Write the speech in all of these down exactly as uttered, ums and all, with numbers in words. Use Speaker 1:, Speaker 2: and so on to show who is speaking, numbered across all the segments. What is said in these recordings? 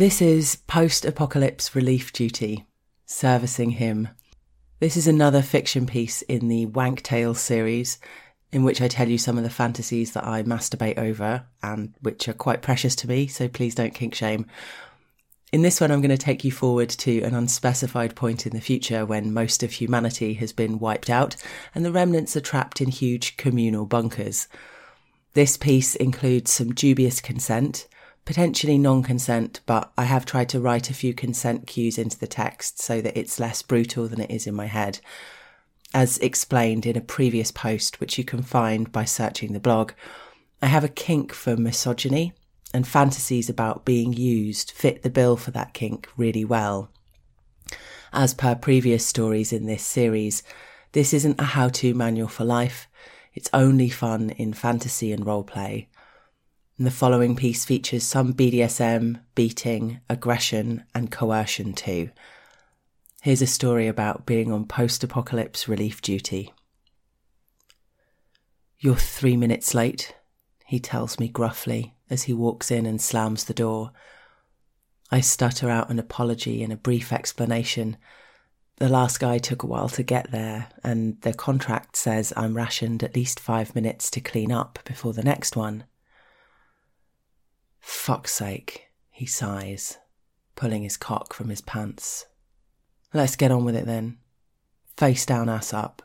Speaker 1: This is Post-Apocalypse Relief Duty, Servicing Him. This is another fiction piece in the Wank Tales series, in which I tell you some of the fantasies that I masturbate over and which are quite precious to me, so please don't kink shame. In this one, I'm going to take you forward to an unspecified point in the future when most of humanity has been wiped out and the remnants are trapped in huge communal bunkers. This piece includes some dubious consent, potentially non-consent, but I have tried to write a few consent cues into the text so that it's less brutal than it is in my head. As explained in a previous post, which you can find by searching the blog, I have a kink for misogyny, and fantasies about being used fit the bill for that kink really well. As per previous stories in this series, this isn't a how-to manual for life, it's only fun in fantasy and roleplay. And the following piece features some B D S M, beating, aggression and coercion too. Here's a story about being on post-apocalypse relief duty. "You're three minutes late," he tells me gruffly as he walks in and slams the door. I stutter out an apology and a brief explanation. The last guy took a while to get there, and the contract says I'm rationed at least five minutes to clean up before the next one. "Fuck's sake," he sighs, pulling his cock from his pants. "Let's get on with it then. Face down, ass up."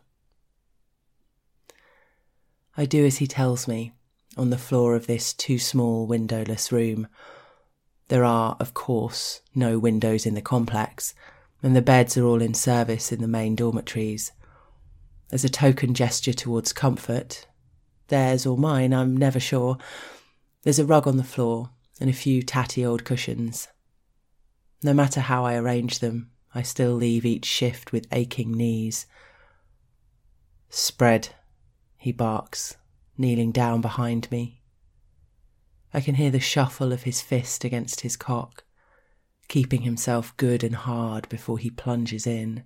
Speaker 1: I do as he tells me, on the floor of this too small windowless room. There are, of course, no windows in the complex, and the beds are all in service in the main dormitories. As a token gesture towards comfort, theirs or mine, I'm never sure, there's a rug on the floor and a few tatty old cushions. No matter how I arrange them, I still leave each shift with aching knees. "Spread," he barks, kneeling down behind me. I can hear the shuffle of his fist against his cock, keeping himself good and hard before he plunges in.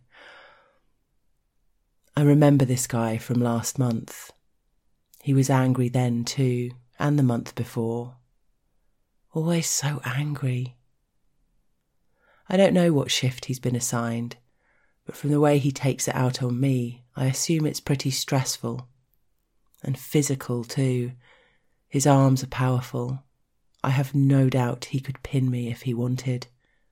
Speaker 1: I remember this guy from last month. He was angry then too, and the month before. Always so angry. I don't know what shift he's been assigned, but from the way he takes it out on me, I assume it's pretty stressful. And physical too. His arms are powerful. I have no doubt he could pin me if he wanted.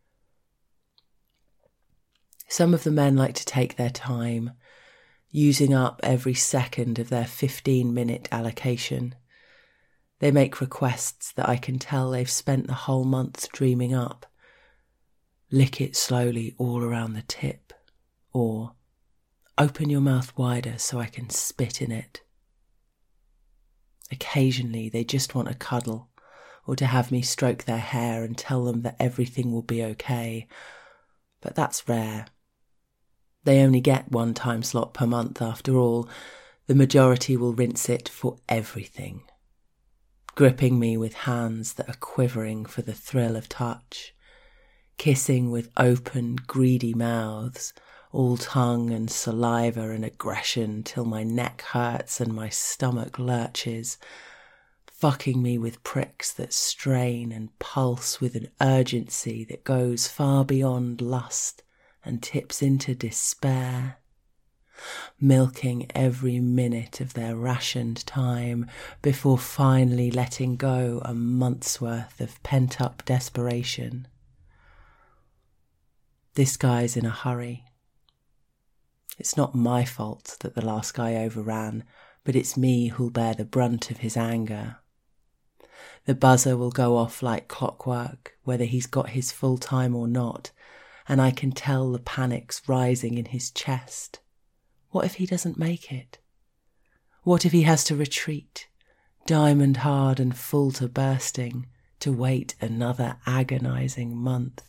Speaker 1: Some of the men like to take their time, using up every second of their fifteen-minute allocation. They make requests that I can tell they've spent the whole month dreaming up. "Lick it slowly all around the tip," or "Open your mouth wider so I can spit in it." Occasionally they just want a cuddle, or to have me stroke their hair and tell them that everything will be okay, but that's rare. They only get one time slot per month after all. The majority will rinse it for everything, gripping me with hands that are quivering for the thrill of touch, kissing with open, greedy mouths, all tongue and saliva and aggression till my neck hurts and my stomach lurches, fucking me with pricks that strain and pulse with an urgency that goes far beyond lust and tips into despair, milking every minute of their rationed time before finally letting go a month's worth of pent-up desperation. This guy's in a hurry. It's not my fault that the last guy overran, but it's me who'll bear the brunt of his anger. The buzzer will go off like clockwork, whether he's got his full time or not, and I can tell the panic's rising in his chest. What if he doesn't make it? What if he has to retreat, diamond hard and full to bursting, to wait another agonizing month?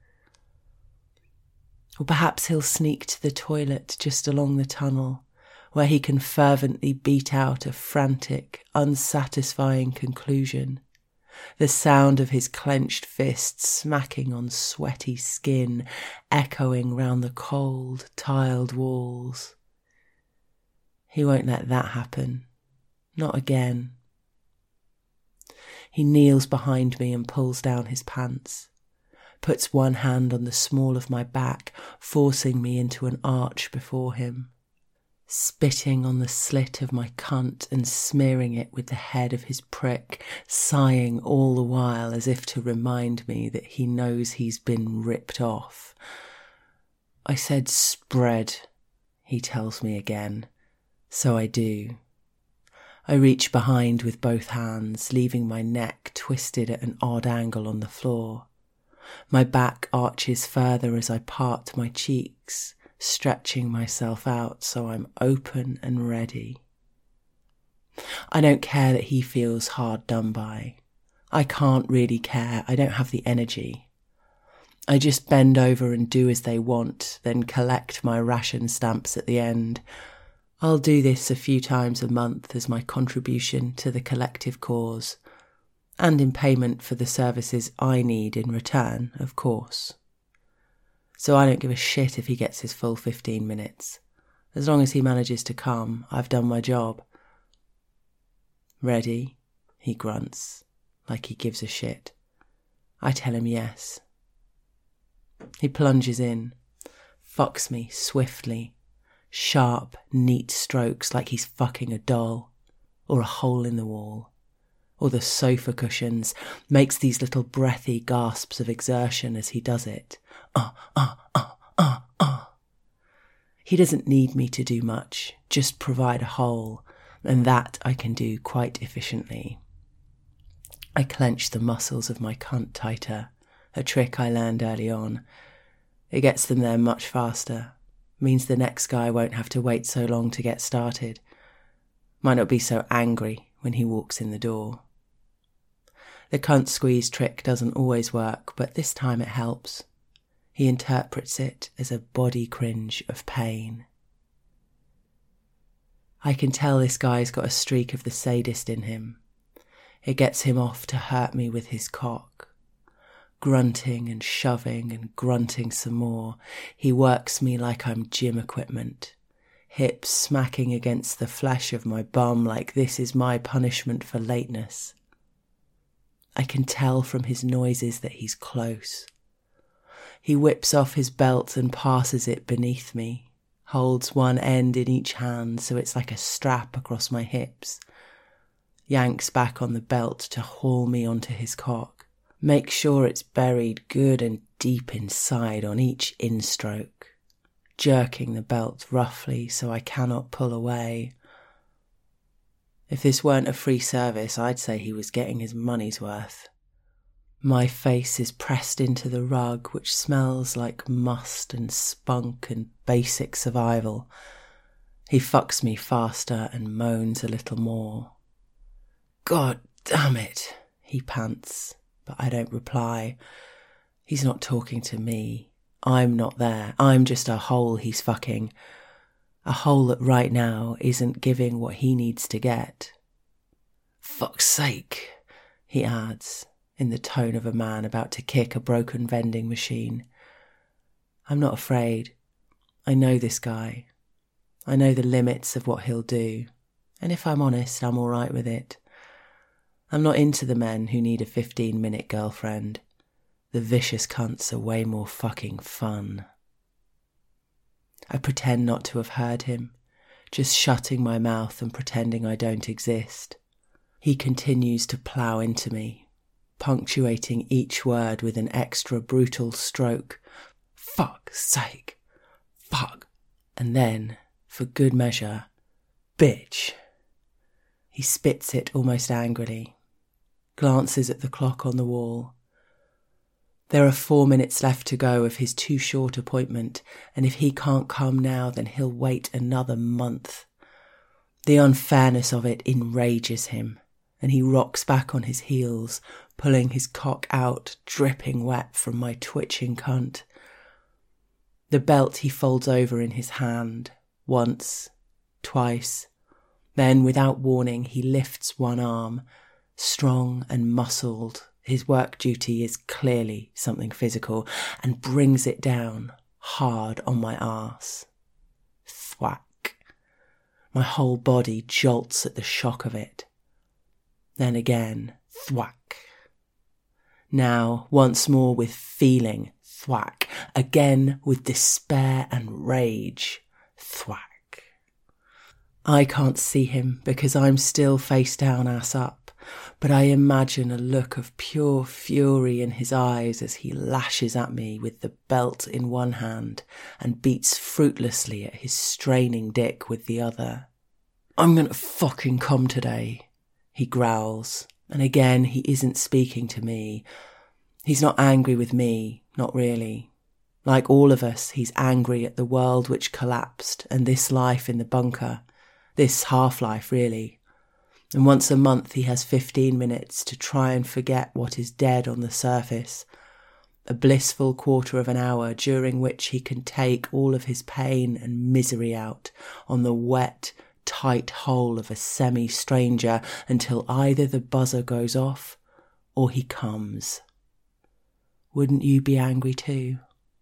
Speaker 1: Or perhaps he'll sneak to the toilet just along the tunnel, where he can fervently beat out a frantic, unsatisfying conclusion, the sound of his clenched fist smacking on sweaty skin, echoing round the cold, tiled walls. He won't let that happen. Not again. He kneels behind me and pulls down his pants. puts one hand on the small of my back, forcing me into an arch before him, spitting on the slit of my cunt and smearing it with the head of his prick, sighing all the while as if to remind me that he knows he's been ripped off. I said spread, he tells me again, so I do. I reach behind with both hands, leaving my neck twisted at an odd angle on the floor. My back arches further as I part my cheeks, stretching myself out so I'm open and ready. I don't care that he feels hard done by. I can't really care. I don't have the energy. I just bend over and do as they want, then collect my ration stamps at the end. I'll do this a few times a month as my contribution to the collective cause, and in payment for the services I need in return, of course. So I don't give a shit if he gets his full fifteen minutes. As long as he manages to come, I've done my job. Ready? He grunts, like he gives a shit. I tell him yes. He plunges in, fucks me swiftly, sharp, neat strokes like he's fucking a doll, or a hole in the wall, or the sofa cushions, makes these little breathy gasps of exertion as he does it. Uh, uh, uh, uh, uh. He doesn't need me to do much, just provide a hole, and that I can do quite efficiently. I clench the muscles of my cunt tighter, a trick I learned early on. It gets them there much faster. Means the next guy won't have to wait so long to get started. Might not be so angry when he walks in the door. The cunt squeeze trick doesn't always work, but this time it helps. He interprets it as a body cringe of pain. I can tell this guy's got a streak of the sadist in him. It gets him off to hurt me with his cock. Grunting and shoving and grunting some more, he works me like I'm gym equipment, hips smacking against the flesh of my bum like this is my punishment for lateness. I can tell from his noises that he's close. He whips off his belt and passes it beneath me, holds one end in each hand so it's like a strap across my hips, yanks back on the belt to haul me onto his cock. Make sure it's buried good and deep inside on each in-stroke, jerking the belt roughly so I cannot pull away. If this weren't a free service, I'd say he was getting his money's worth. My face is pressed into the rug, which smells like must and spunk and basic survival. He fucks me faster and moans a little more. God damn it, he pants. But I don't reply. He's not talking to me. I'm not there. I'm just a hole he's fucking. A hole that right now isn't giving what he needs to get. Fuck's sake, he adds, in the tone of a man about to kick a broken vending machine. I'm not afraid. I know this guy. I know the limits of what he'll do. And if I'm honest, I'm all right with it. I'm not into the men who need a fifteen-minute girlfriend. The vicious cunts are way more fucking fun. I pretend not to have heard him, just shutting my mouth and pretending I don't exist. He continues to plough into me, punctuating each word with an extra brutal stroke. Fuck's sake. Fuck. And then, for good measure, bitch. He spits it almost angrily. Glances at the clock on the wall. There are four minutes left to go of his too short appointment, and if he can't come now, then he'll wait another month. The unfairness of it enrages him, and he rocks back on his heels, pulling his cock out, dripping wet from my twitching cunt. The belt he folds over in his hand, once, twice. Then, without warning, he lifts one arm, strong and muscled, his work duty is clearly something physical, and brings it down hard on my arse. Thwack. My whole body jolts at the shock of it. Then again, thwack. Now, once more with feeling, thwack. Again with despair and rage, thwack. I can't see him because I'm still face down, ass up, but I imagine a look of pure fury in his eyes as he lashes at me with the belt in one hand and beats fruitlessly at his straining dick with the other. I'm gonna fucking come today, he growls, and again he isn't speaking to me. He's not angry with me, not really. Like all of us, he's angry at the world which collapsed and this life in the bunker. This half-life, really. And once a month he has fifteen minutes to try and forget what is dead on the surface. A blissful quarter of an hour during which he can take all of his pain and misery out on the wet, tight hole of a semi-stranger until either the buzzer goes off or he comes. Wouldn't you be angry too?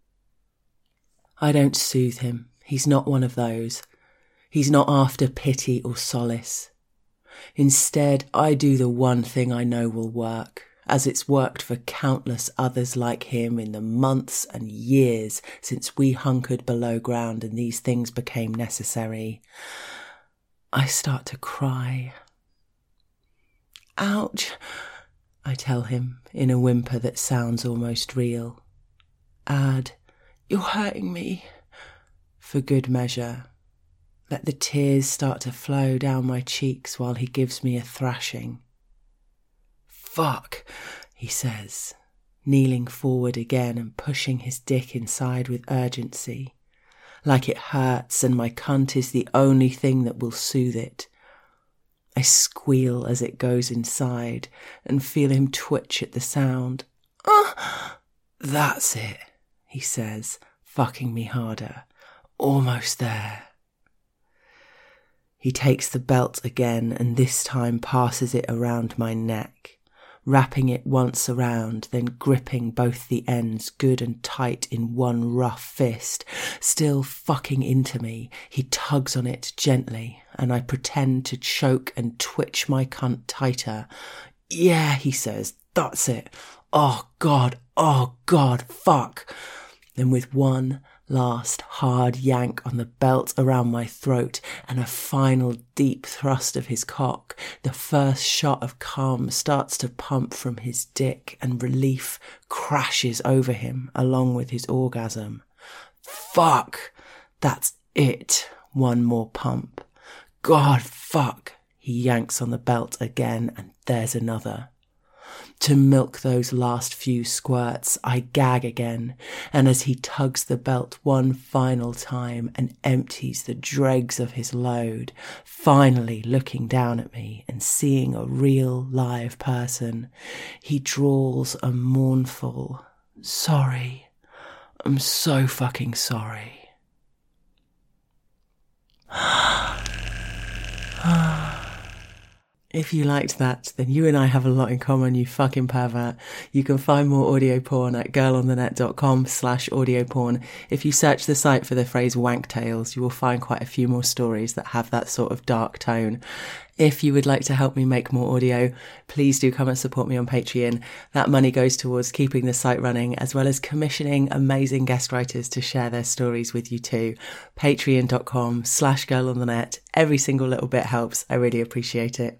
Speaker 1: I don't soothe him. He's not one of those. He's not after pity or solace. Instead, I do the one thing I know will work, as it's worked for countless others like him in the months and years since we hunkered below ground and these things became necessary. I start to cry. Ouch, I tell him in a whimper that sounds almost real. Add, you're hurting me, for good measure. Let the tears start to flow down my cheeks while he gives me a thrashing. Fuck, he says, kneeling forward again and pushing his dick inside with urgency. Like it hurts and my cunt is the only thing that will soothe it. I squeal as it goes inside and feel him twitch at the sound. Oh, that's it, he says, fucking me harder. Almost there. He takes the belt again and this time passes it around my neck, wrapping it once around, then gripping both the ends good and tight in one rough fist. Still fucking into me, he tugs on it gently and I pretend to choke and twitch my cunt tighter. Yeah, he says, that's it. Oh God, oh God, fuck. Then with one last hard yank on the belt around my throat and a final deep thrust of his cock, the first shot of calm starts to pump from his dick and relief crashes over him along with his orgasm. Fuck! That's it. One more pump. God, fuck! He yanks on the belt again and there's another. To milk those last few squirts, I gag again, and as he tugs the belt one final time and empties the dregs of his load, finally looking down at me and seeing a real live person, he drawls a mournful, sorry, I'm so fucking sorry. If you liked that, then you and I have a lot in common, you fucking pervert. You can find more audio porn at girlonthenet.com slash audio porn. If you search the site for the phrase wank tales, you will find quite a few more stories that have that sort of dark tone. If you would like to help me make more audio, please do come and support me on Patreon. That money goes towards keeping the site running, as well as commissioning amazing guest writers to share their stories with you too. Patreon.com slash girlonthenet. Every single little bit helps. I really appreciate it.